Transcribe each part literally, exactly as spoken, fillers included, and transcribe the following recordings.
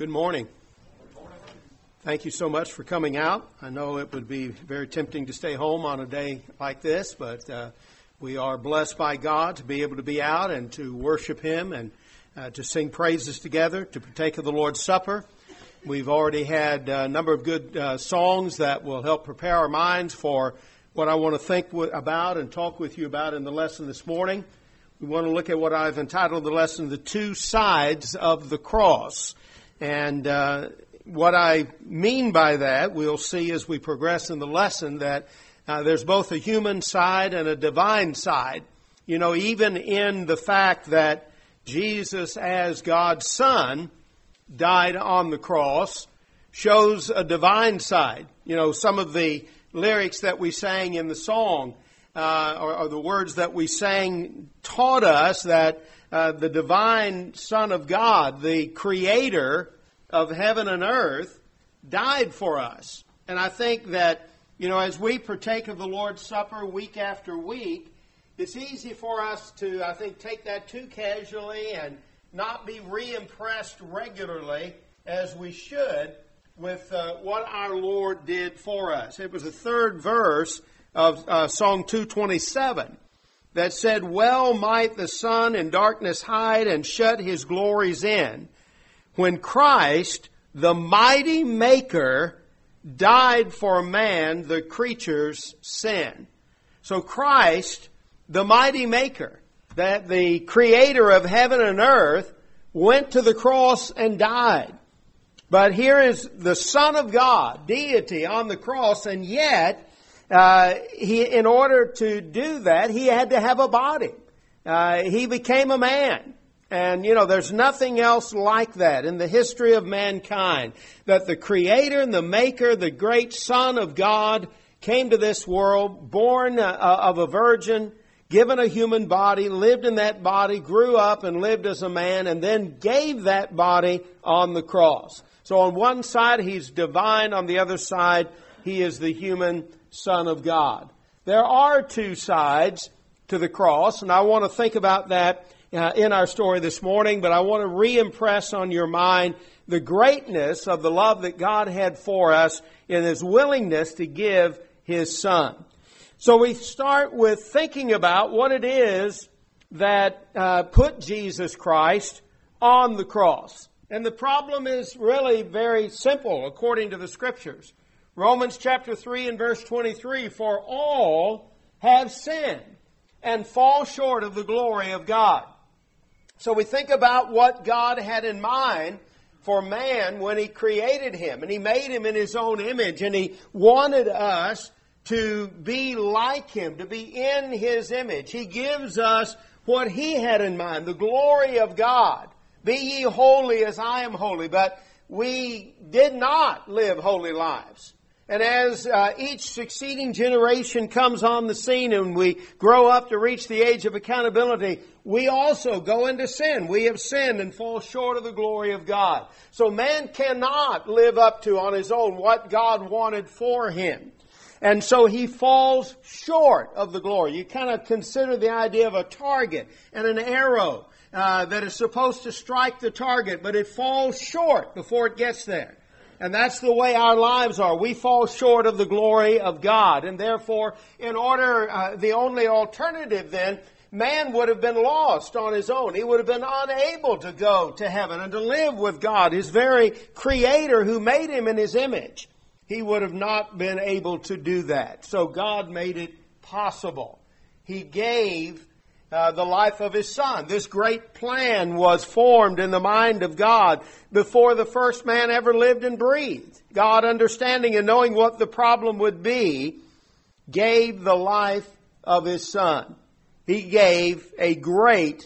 Good morning. Thank you so much for coming out. I know it would be very tempting to stay home on a day like this, but uh, we are blessed by God to be able to be out and to worship Him and uh, to sing praises together, to partake of the Lord's Supper. We've already had a number of good uh, songs that will help prepare our minds for what I want to think w- about and talk with you about in the lesson this morning. We want to look at what I've entitled the lesson, The Two Sides of the Cross. And uh, what I mean by that, we'll see as we progress in the lesson, that uh, there's both a human side and a divine side. You know, even in the fact that Jesus, as God's Son, died on the cross, shows a divine side. You know, some of the lyrics that we sang in the song, uh, or, or the words that we sang, taught us that uh, the divine Son of God, the Creator of heaven and earth, died for us. And I think that, you know, as we partake of the Lord's Supper week after week, it's easy for us to, I think, take that too casually and not be re-impressed regularly as we should with uh, what our Lord did for us. It was the third verse of uh, Psalm two twenty-seven that said, "Well might the sun in darkness hide and shut his glories in, when Christ, the mighty Maker, died for man, the creature's sin." So Christ, the mighty Maker, that the Creator of heaven and earth, went to the cross and died. But here is the Son of God, deity, on the cross, and yet, uh, he, in order to do that, he had to have a body. Uh, he became a man. And, you know, there's nothing else like that in the history of mankind, that the Creator and the Maker, the great Son of God, came to this world, born uh, of a virgin, given a human body, lived in that body, grew up and lived as a man, and then gave that body on the cross. So on one side, He's divine. On the other side, He is the human Son of God. There are two sides to the cross, and I want to think about that Uh, in our story this morning, but I want to re-impress on your mind the greatness of the love that God had for us in His willingness to give His Son. So we start with thinking about what it is that uh, put Jesus Christ on the cross. And the problem is really very simple according to the Scriptures. Romans chapter three and verse twenty-three, "For all have sinned and fall short of the glory of God." So we think about what God had in mind for man when He created him. And He made him in His own image. And He wanted us to be like Him, to be in His image. He gives us what He had in mind, the glory of God. "Be ye holy as I am holy." But we did not live holy lives. And as uh, each succeeding generation comes on the scene and we grow up to reach the age of accountability, we also go into sin. We have sinned and fall short of the glory of God. So man cannot live up to on his own what God wanted for him. And so he falls short of the glory. You kind of consider the idea of a target and an arrow uh, that is supposed to strike the target, but it falls short before it gets there. And that's the way our lives are. We fall short of the glory of God. And therefore, in order, uh, the only alternative then, man would have been lost on his own. He would have been unable to go to heaven and to live with God, His very Creator who made him in His image. He would have not been able to do that. So God made it possible. He gave Uh, the life of His Son. This great plan was formed in the mind of God before the first man ever lived and breathed. God, understanding and knowing what the problem would be, gave the life of His Son. He gave a great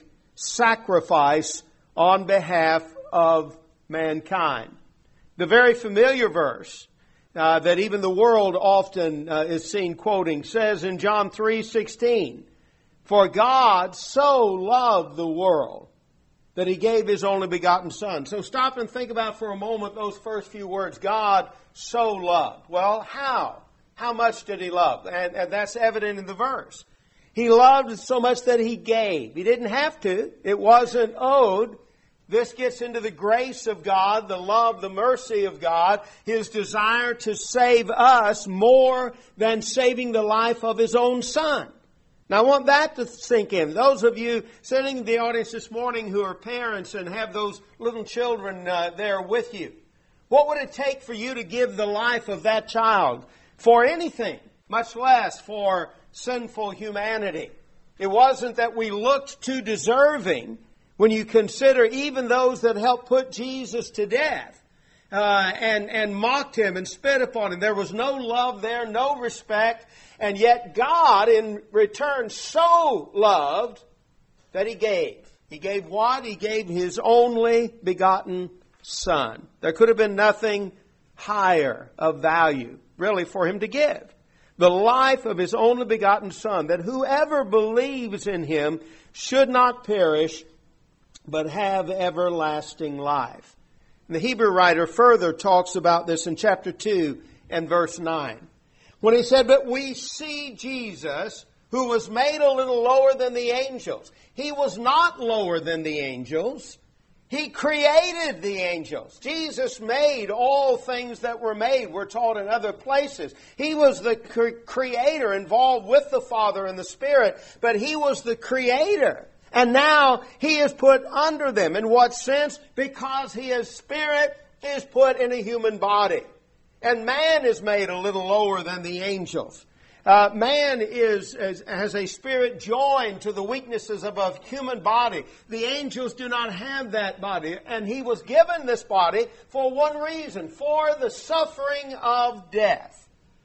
sacrifice on behalf of mankind. The very familiar verse uh, that even the world often uh, is seen quoting says in John three sixteen, "For God so loved the world that He gave His only begotten Son." So stop and think about for a moment those first few words. God so loved. Well, how? How much did He love? And, and that's evident in the verse. He loved so much that He gave. He didn't have to. It wasn't owed. This gets into the grace of God, the love, the mercy of God, His desire to save us more than saving the life of His own Son. Now I want that to sink in. Those of you sitting in the audience this morning who are parents and have those little children uh, there with you, what would it take for you to give the life of that child for anything, much less for sinful humanity? It wasn't that we looked too deserving. When you consider even those that helped put Jesus to death uh, and, and mocked Him and spit upon Him, there was no love there, no respect, and yet God in return so loved that He gave. He gave what? He gave His only begotten Son. There could have been nothing higher of value, really, for Him to give. The life of His only begotten Son, that whoever believes in Him should not perish, but have everlasting life. And the Hebrew writer further talks about this in chapter two and verse nine. When he said, but we see Jesus, who was made a little lower than the angels. He was not lower than the angels. He created the angels. Jesus made all things that were made. We're taught in other places. He was the cre- creator involved with the Father and the Spirit, but He was the creator. And now He is put under them. In what sense? Because He is Spirit, He is put in a human body. And man is made a little lower than the angels. Uh, man is, is has a spirit joined to the weaknesses of a human body. The angels do not have that body. And He was given this body for one reason, for the suffering of death.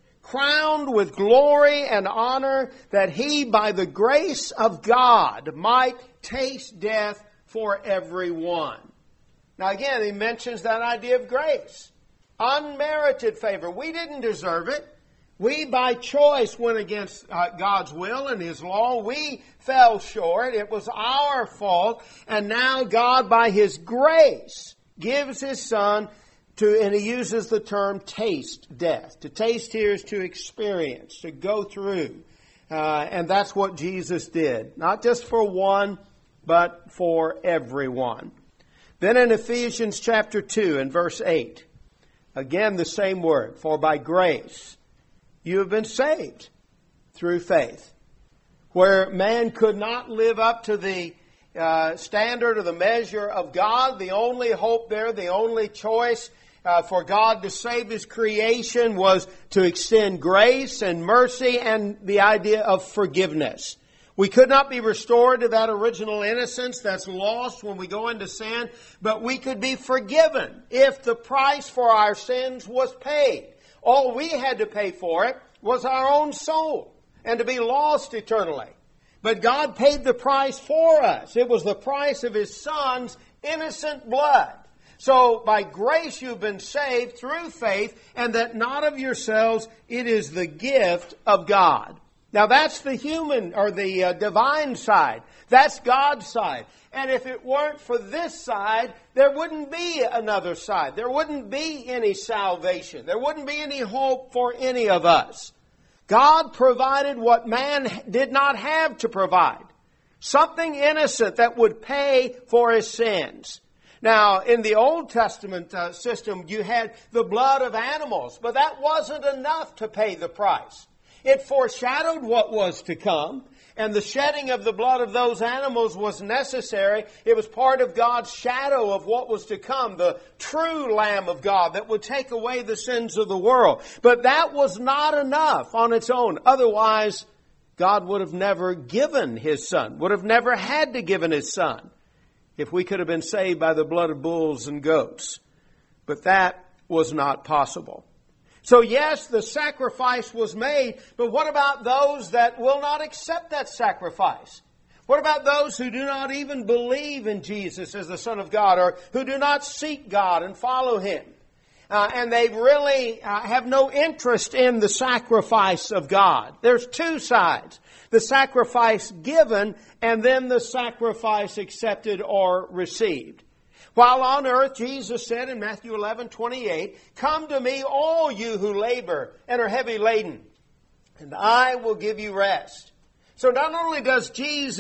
Crowned with glory and honor, that He, by the grace of God, might taste death for everyone. Now again, he mentions that idea of grace. Unmerited favor. We didn't deserve it. We, by choice, went against uh, God's will and His law. We fell short. It was our fault. And now God, by His grace, gives His Son to, and He uses the term taste death. To taste here is to experience, to go through. Uh, and that's what Jesus did. Not just for one, but for everyone. Then in Ephesians chapter two and verse eight, again the same word, for by grace you have been saved through faith. Where man could not live up to the uh, standard or the measure of God, the only hope there, the only choice Uh, for God to save His creation was to extend grace and mercy and the idea of forgiveness. We could not be restored to that original innocence that's lost when we go into sin, but we could be forgiven if the price for our sins was paid. All we had to pay for it was our own soul and to be lost eternally. But God paid the price for us. It was the price of His Son's innocent blood. So by grace you've been saved through faith, and that not of yourselves, it is the gift of God. Now that's the human or the uh, divine side. That's God's side. And if it weren't for this side, there wouldn't be another side. There wouldn't be any salvation. There wouldn't be any hope for any of us. God provided what man did not have to provide. Something innocent that would pay for his sins. Now, in the Old Testament uh, system, you had the blood of animals, but that wasn't enough to pay the price. It foreshadowed what was to come, and the shedding of the blood of those animals was necessary. It was part of God's shadow of what was to come, the true Lamb of God that would take away the sins of the world. But that was not enough on its own. Otherwise, God would have never given His Son, would have never had to give His Son, if we could have been saved by the blood of bulls and goats. But that was not possible. So yes, the sacrifice was made, but what about those that will not accept that sacrifice? What about those who do not even believe in Jesus as the Son of God, or who do not seek God and follow Him? Uh, and they really uh, have no interest in the sacrifice of God. There's two sides. The sacrifice given, and then the sacrifice accepted or received. While on earth, Jesus said in Matthew eleven twenty-eight, "Come to me, all you who labor and are heavy laden, and I will give you rest." So not only does Jesus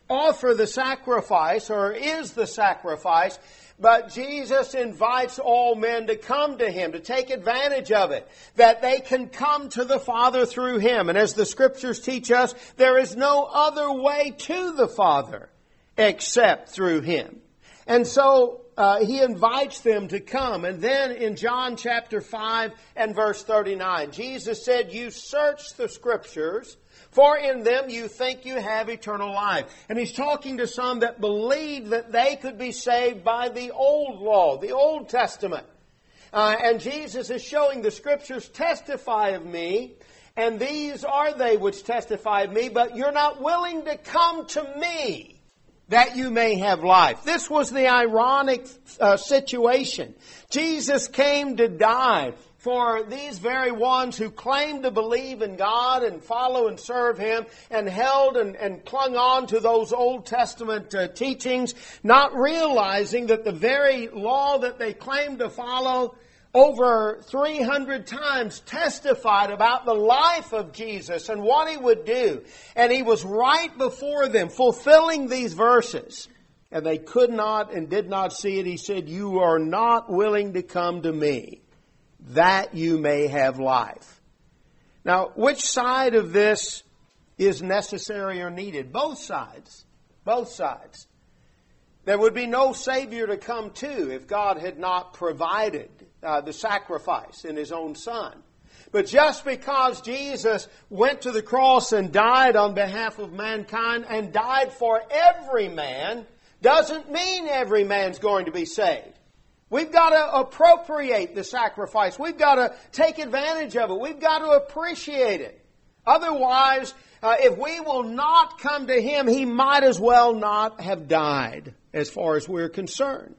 offer the sacrifice, or is the sacrifice, but Jesus invites all men to come to Him, to take advantage of it, that they can come to the Father through Him. And as the Scriptures teach us, there is no other way to the Father except through Him. And so uh, He invites them to come. And then in John chapter five and verse thirty-nine, Jesus said, "You search the Scriptures, for in them you think you have eternal life." And He's talking to some that believed that they could be saved by the old law, the Old Testament. Uh, and Jesus is showing the Scriptures testify of me, and these are they which testify of me, but you're not willing to come to me that you may have life. This was the ironic uh, situation. Jesus came to die for these very ones who claimed to believe in God and follow and serve Him, and held and, and clung on to those Old Testament uh, teachings, not realizing that the very law that they claimed to follow over three hundred times testified about the life of Jesus and what He would do. And He was right before them, fulfilling these verses. And they could not and did not see it. He said, "You are not willing to come to me, that you may have life." Now, which side of this is necessary or needed? Both sides. Both sides. There would be no Savior to come to if God had not provided uh, the sacrifice in His own Son. But just because Jesus went to the cross and died on behalf of mankind and died for every man doesn't mean every man's going to be saved. We've got to appropriate the sacrifice. We've got to take advantage of it. We've got to appreciate it. Otherwise, uh, if we will not come to Him, He might as well not have died, as far as we're concerned.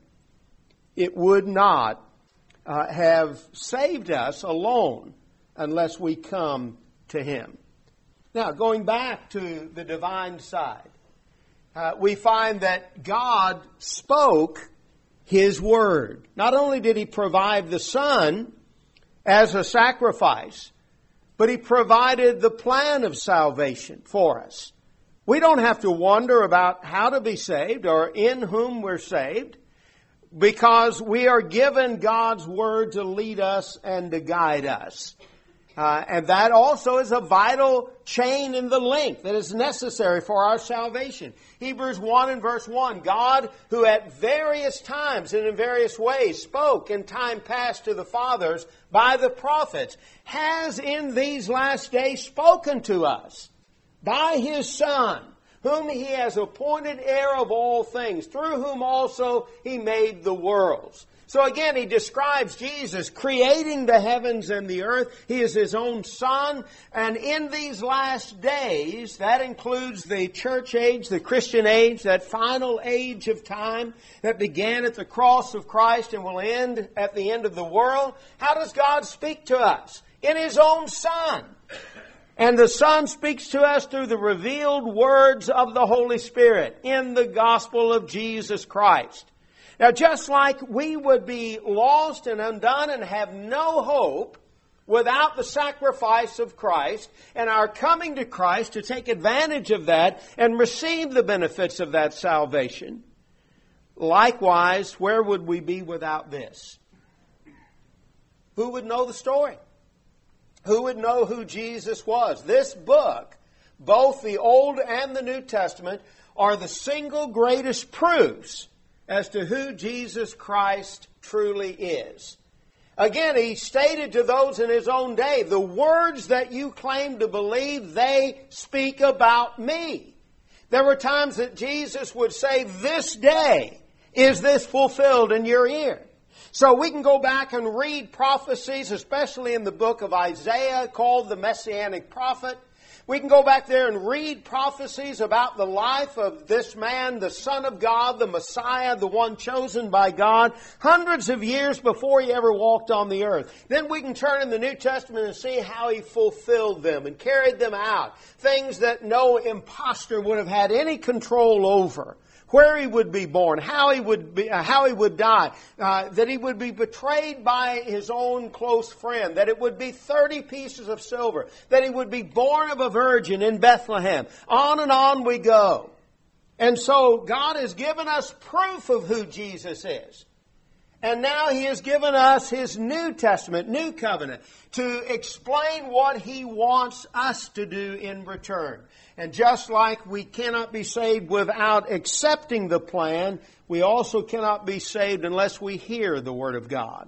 It would not uh, have saved us alone unless we come to Him. Now, going back to the divine side, uh, we find that God spoke His Word. Not only did He provide the Son as a sacrifice, but He provided the plan of salvation for us. We don't have to wonder about how to be saved or in whom we're saved, because we are given God's Word to lead us and to guide us. Uh, and that also is a vital chain in the link that is necessary for our salvation. Hebrews one and verse one, God, who at various times and in various ways spoke in time past to the fathers by the prophets, has in these last days spoken to us by His Son, whom He has appointed heir of all things, through whom also He made the worlds. So again, He describes Jesus creating the heavens and the earth. He is His own Son. And in these last days, that includes the church age, the Christian age, that final age of time that began at the cross of Christ and will end at the end of the world. How does God speak to us? In His own Son. And the Son speaks to us through the revealed words of the Holy Spirit in the gospel of Jesus Christ. Now, just like we would be lost and undone and have no hope without the sacrifice of Christ and our coming to Christ to take advantage of that and receive the benefits of that salvation, likewise, where would we be without this? Who would know the story? Who would know who Jesus was? This book, both the Old and the New Testament, are the single greatest proofs as to who Jesus Christ truly is. Again, He stated to those in His own day, the words that you claim to believe, they speak about me. There were times that Jesus would say, this day is this fulfilled in your ear. So we can go back and read prophecies, especially in the book of Isaiah, called the Messianic prophet. We can go back there and read prophecies about the life of this man, the Son of God, the Messiah, the one chosen by God, hundreds of years before He ever walked on the earth. Then we can turn in the New Testament and see how He fulfilled them and carried them out. Things that no imposter would have had any control over. Where He would be born, how He would be, uh, how He would die, uh, that He would be betrayed by His own close friend, that it would be thirty pieces of silver, that He would be born of a virgin in Bethlehem. On and on we go. And so God has given us proof of who Jesus is. And now He has given us His New Testament, New Covenant, to explain what He wants us to do in return. And just like we cannot be saved without accepting the plan, we also cannot be saved unless we hear the Word of God.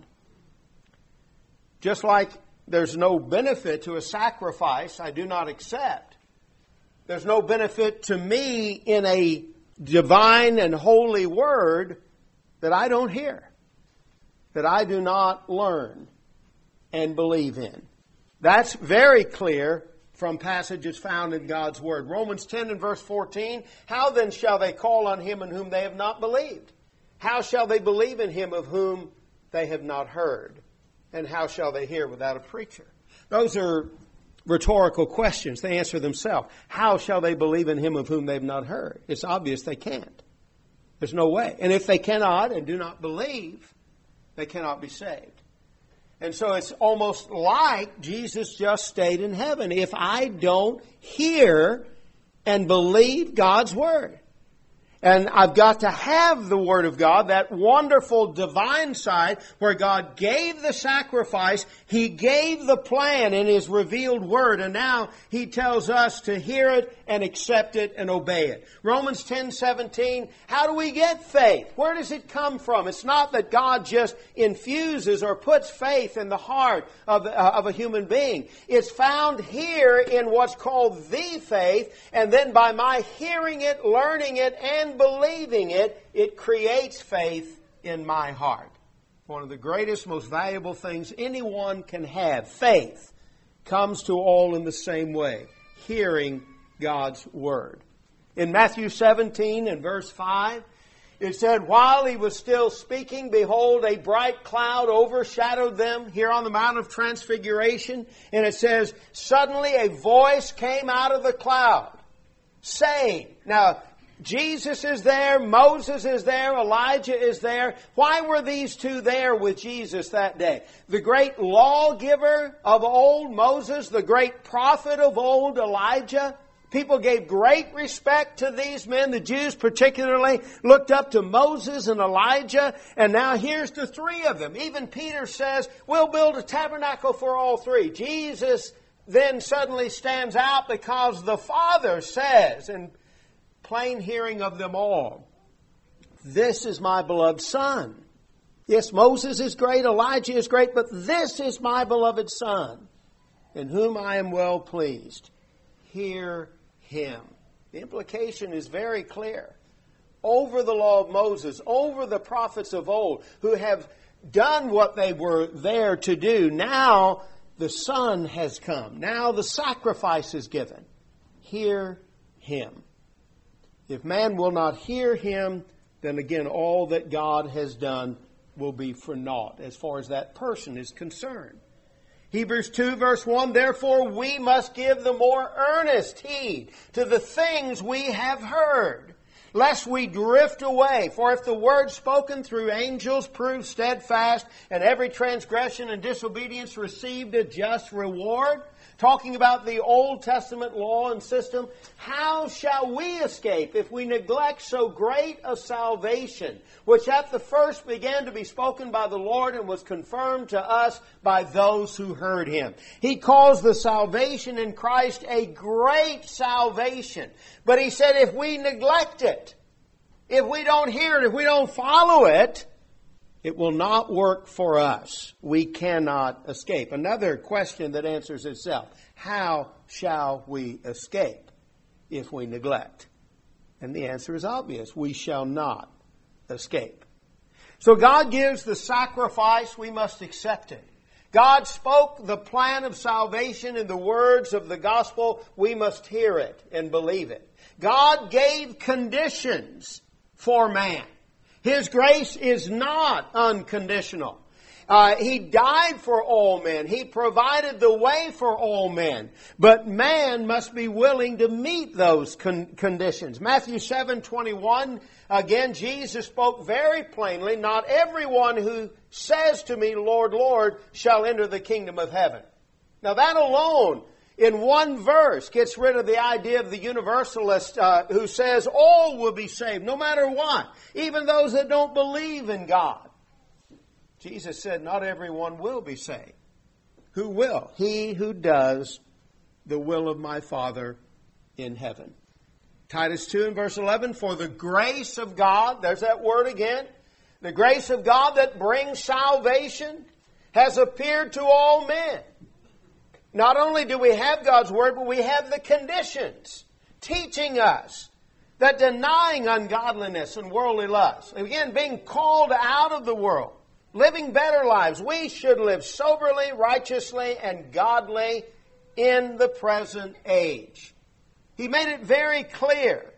Just like there's no benefit to a sacrifice I do not accept, there's no benefit to me in a divine and holy Word that I don't hear, that I do not learn and believe in. That's very clear from passages found in God's Word. Romans ten and verse fourteen, how then shall they call on Him in whom they have not believed? How shall they believe in Him of whom they have not heard? And how shall they hear without a preacher? Those are rhetorical questions. They answer themselves. How shall they believe in Him of whom they have not heard? It's obvious they can't. There's no way. And if they cannot and do not believe, they cannot be saved. And so it's almost like Jesus just stayed in heaven. If I don't hear and believe God's Word, and I've got to have the Word of God, that wonderful divine side where God gave the sacrifice, He gave the plan in His revealed Word, and now He tells us to hear it and accept it and obey it. Romans ten seventeen, how do we get faith? Where does it come from? It's not that God just infuses or puts faith in the heart of, uh, of a human being. It's found here in what's called the faith, and then by my hearing it, learning it, and believing it, it creates faith in my heart. One of the greatest, most valuable things anyone can have, faith, comes to all in the same way, hearing God's Word. In Matthew seventeen and verse five, it said, while He was still speaking, behold, a bright cloud overshadowed them here on the Mount of Transfiguration. And it says, suddenly a voice came out of the cloud, saying, now, Jesus is there, Moses is there, Elijah is there. Why were these two there with Jesus that day? The great lawgiver of old, Moses, the great prophet of old, Elijah. People gave great respect to these men. The Jews particularly looked up to Moses and Elijah. And now here's the three of them. Even Peter says, we'll build a tabernacle for all three. Jesus then suddenly stands out because the Father says, in plain hearing of them all, this is my beloved Son. Yes, Moses is great, Elijah is great, but this is my beloved Son, in whom I am well pleased. Hear Him. The implication is very clear. Over the law of Moses, over the prophets of old, who have done what they were there to do, now the Son has come. Now the sacrifice is given. Hear Him. If man will not hear Him, then again all that God has done will be for naught as far as that person is concerned. Hebrews two verse one, therefore we must give the more earnest heed to the things we have heard, lest we drift away. For if the word spoken through angels proved steadfast, and every transgression and disobedience received a just reward, talking about the Old Testament law and system, how shall we escape if we neglect so great a salvation, which at the first began to be spoken by the Lord and was confirmed to us by those who heard Him? He calls the salvation in Christ a great salvation. But He said if we neglect it, if we don't hear it, if we don't follow it, it will not work for us. We cannot escape. Another question that answers itself. How shall we escape if we neglect? And the answer is obvious. We shall not escape. So God gives the sacrifice. We must accept it. God spoke the plan of salvation in the words of the gospel. We must hear it and believe it. God gave conditions for man. His grace is not unconditional. Uh, he died for all men. He provided the way for all men. But man must be willing to meet those con- conditions. Matthew seven twenty-one, again, Jesus spoke very plainly, not everyone who says to me, Lord, Lord, shall enter the kingdom of heaven. Now that alone in one verse gets rid of the idea of the universalist uh, who says all will be saved, no matter what, even those that don't believe in God. Jesus said not everyone will be saved. Who will? He who does the will of my Father in heaven. Titus two and verse eleven, for the grace of God, there's that word again, the grace of God that brings salvation has appeared to all men. Not only do we have God's Word, but we have the conditions teaching us that denying ungodliness and worldly lust, again, being called out of the world, living better lives, we should live soberly, righteously, and godly in the present age. He made it very clear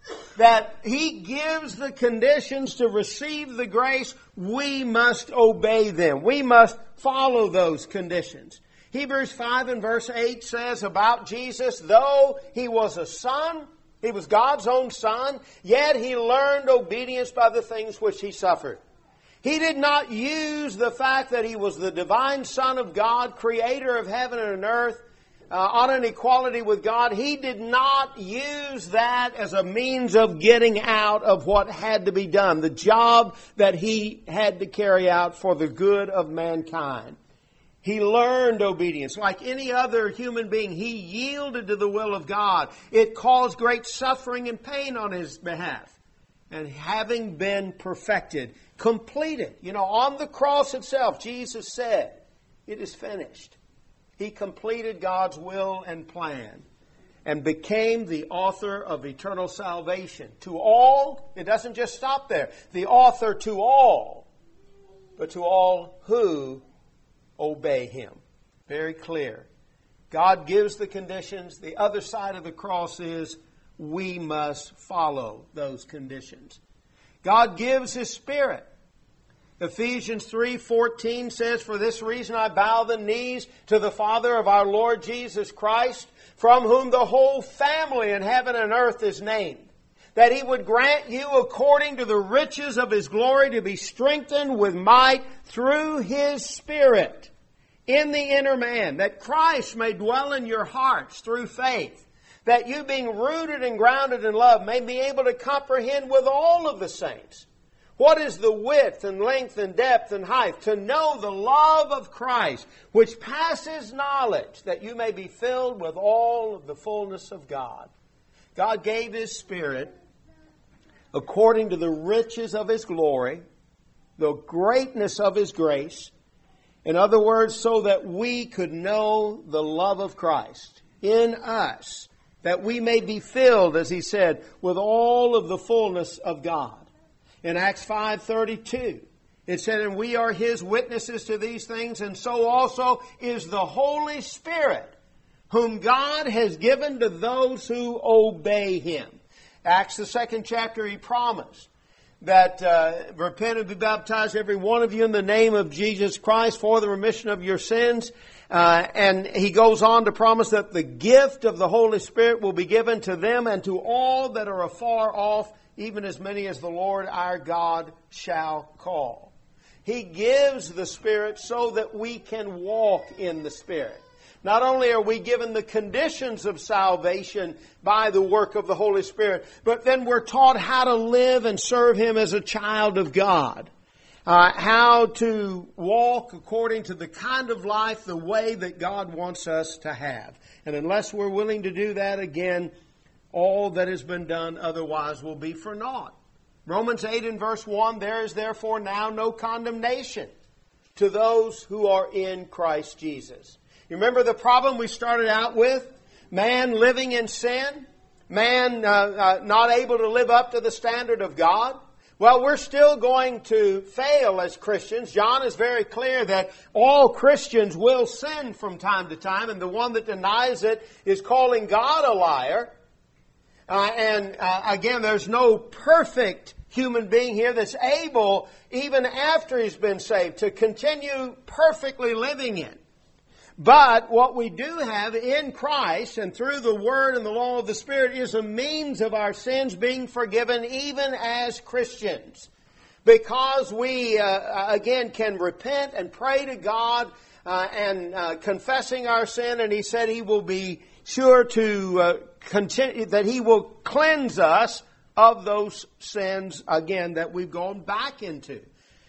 that He gives the conditions to receive the grace. We must obey them. We must follow those conditions. Hebrews five and verse eight says about Jesus, though He was a son, He was God's own Son, yet He learned obedience by the things which He suffered. He did not use the fact that He was the divine Son of God, creator of heaven and earth, uh, on an equality with God. He did not use that as a means of getting out of what had to be done, the job that He had to carry out for the good of mankind. He learned obedience. Like any other human being, He yielded to the will of God. It caused great suffering and pain on His behalf. And having been perfected, completed, you know, on the cross itself, Jesus said, it is finished. He completed God's will and plan and became the author of eternal salvation. To all, it doesn't just stop there. The author to all, but to all who obey Him. Very clear. God gives the conditions. The other side of the cross is we must follow those conditions. God gives His Spirit. Ephesians three fourteen says, for this reason I bow the knees to the Father of our Lord Jesus Christ, from whom the whole family in heaven and earth is named, that He would grant you according to the riches of His glory to be strengthened with might through His Spirit in the inner man, that Christ may dwell in your hearts through faith, that you being rooted and grounded in love may be able to comprehend with all of the saints what is the width and length and depth and height, to know the love of Christ, which passes knowledge, that you may be filled with all of the fullness of God. God gave His Spirit according to the riches of His glory, the greatness of His grace. In other words, so that we could know the love of Christ in us, that we may be filled, as He said, with all of the fullness of God. In Acts five thirty-two, it said, and we are His witnesses to these things, and so also is the Holy Spirit, whom God has given to those who obey Him. Acts the second chapter, He promised that uh, repent and be baptized, every one of you, in the name of Jesus Christ for the remission of your sins. Uh, and He goes on to promise that the gift of the Holy Spirit will be given to them and to all that are afar off, even as many as the Lord our God shall call. He gives the Spirit so that we can walk in the Spirit. Not only are we given the conditions of salvation by the work of the Holy Spirit, but then we're taught how to live and serve Him as a child of God. Uh, how to walk according to the kind of life, the way that God wants us to have. And unless we're willing to do that, again, all that has been done otherwise will be for naught. Romans eight and verse one, there is therefore now no condemnation to those who are in Christ Jesus. You remember the problem we started out with? Man living in sin? Man uh, uh, not able to live up to the standard of God? Well, we're still going to fail as Christians. John is very clear that all Christians will sin from time to time, and the one that denies it is calling God a liar. Uh, and uh, again, there's no perfect human being here that's able, even after he's been saved, to continue perfectly living in. But what we do have in Christ and through the Word and the law of the Spirit is a means of our sins being forgiven even as Christians. Because we, uh, again, can repent and pray to God uh, and uh, confessing our sin, and He said He will be sure to uh, continue, that He will cleanse us of those sins, again, that we've gone back into.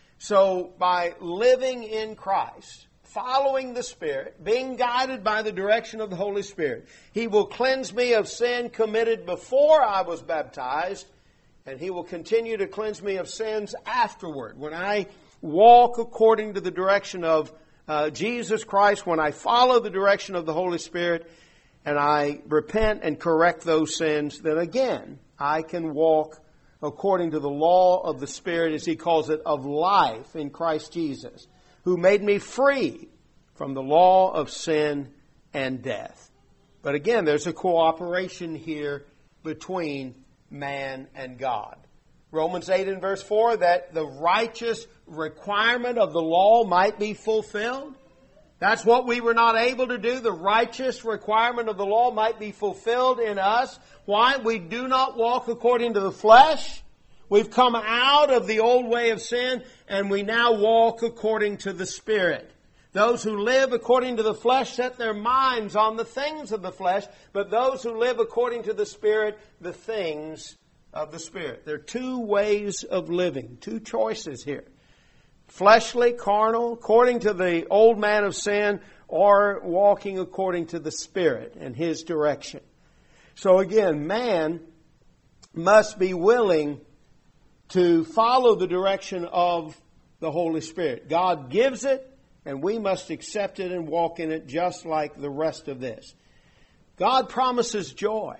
So by living in Christ, following the Spirit, being guided by the direction of the Holy Spirit, He will cleanse me of sin committed before I was baptized, and He will continue to cleanse me of sins afterward. When I walk according to the direction of uh, Jesus Christ, when I follow the direction of the Holy Spirit, and I repent and correct those sins, then again, I can walk according to the law of the Spirit, as He calls it, of life in Christ Jesus, who made me free from the law of sin and death. But again, there's a cooperation here between man and God. Romans eight and verse four, that the righteous requirement of the law might be fulfilled. That's what we were not able to do. The righteous requirement of the law might be fulfilled in us. Why? We do not walk according to the flesh. We've come out of the old way of sin, and we now walk according to the Spirit. Those who live according to the flesh set their minds on the things of the flesh, but those who live according to the Spirit, the things of the Spirit. There are two ways of living, two choices here. Fleshly, carnal, according to the old man of sin, or walking according to the Spirit and His direction. So again, man must be willing to follow the direction of the Holy Spirit. God gives it, and we must accept it and walk in it just like the rest of this. God promises joy,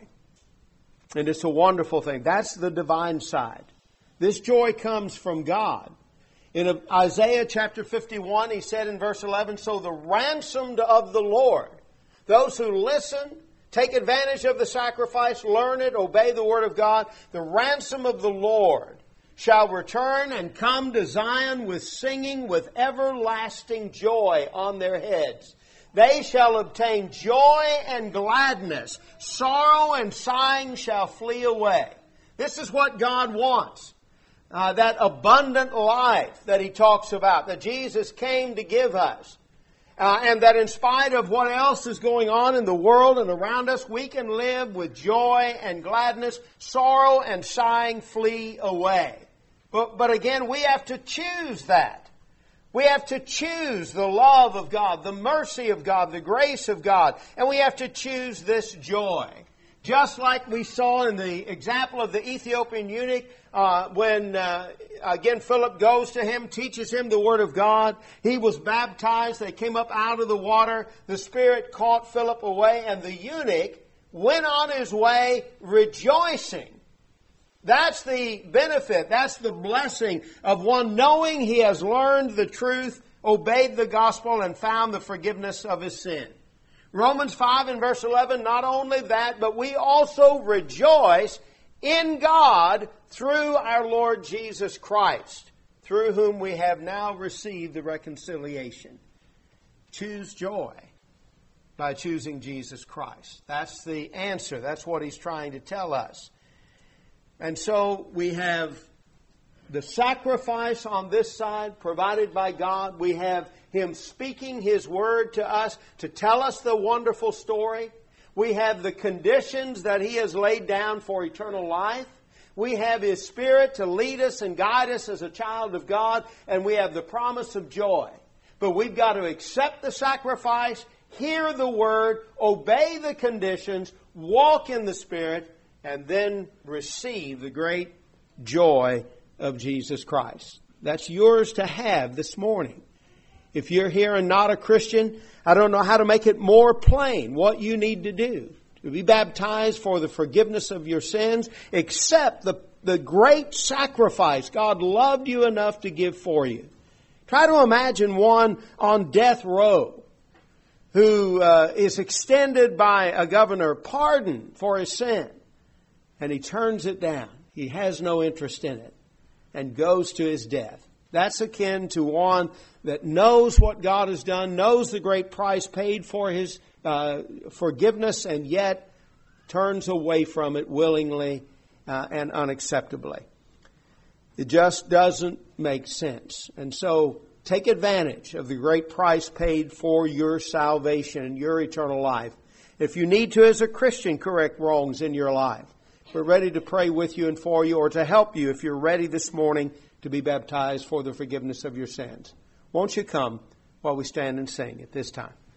and it's a wonderful thing. That's the divine side. This joy comes from God. In Isaiah chapter fifty-one, He said in verse eleven, so the ransomed of the Lord, those who listen, take advantage of the sacrifice, learn it, obey the word of God, the ransom of the Lord shall return and come to Zion with singing, with everlasting joy on their heads. They shall obtain joy and gladness. Sorrow and sighing shall flee away. This is what God wants. Uh, that abundant life that He talks about, that Jesus came to give us. Uh, and that in spite of what else is going on in the world and around us, we can live with joy and gladness. Sorrow and sighing flee away. But, but again, we have to choose that. We have to choose the love of God, the mercy of God, the grace of God. And we have to choose this joy. Just like we saw in the example of the Ethiopian eunuch, uh, when, uh, again, Philip goes to him, teaches him the Word of God. He was baptized. They came up out of the water. The Spirit caught Philip away, and the eunuch went on his way rejoicing. That's the benefit. That's the blessing of one knowing he has learned the truth, obeyed the gospel, and found the forgiveness of his sin. Romans five and verse eleven, not only that, but we also rejoice in God through our Lord Jesus Christ, through whom we have now received the reconciliation. Choose joy by choosing Jesus Christ. That's the answer. That's what He's trying to tell us. And so we have the sacrifice on this side provided by God. We have Him speaking His Word to us to tell us the wonderful story. We have the conditions that He has laid down for eternal life. We have His Spirit to lead us and guide us as a child of God. And we have the promise of joy. But we've got to accept the sacrifice, hear the Word, obey the conditions, walk in the Spirit, and then receive the great joy of Jesus Christ. That's yours to have this morning. If you're here and not a Christian, I don't know how to make it more plain what you need to do. To be baptized for the forgiveness of your sins, accept the, the great sacrifice God loved you enough to give for you. Try to imagine one on death row who uh, is extended by a governor pardon for his sin. And he turns it down. He has no interest in it and goes to his death. That's akin to one that knows what God has done, knows the great price paid for his uh, forgiveness, and yet turns away from it willingly uh, and unacceptably. It just doesn't make sense. And so take advantage of the great price paid for your salvation and your eternal life. If you need to, as a Christian, correct wrongs in your life, we're ready to pray with you and for you, or to help you if you're ready this morning to be baptized for the forgiveness of your sins. Won't you come while we stand and sing at this time?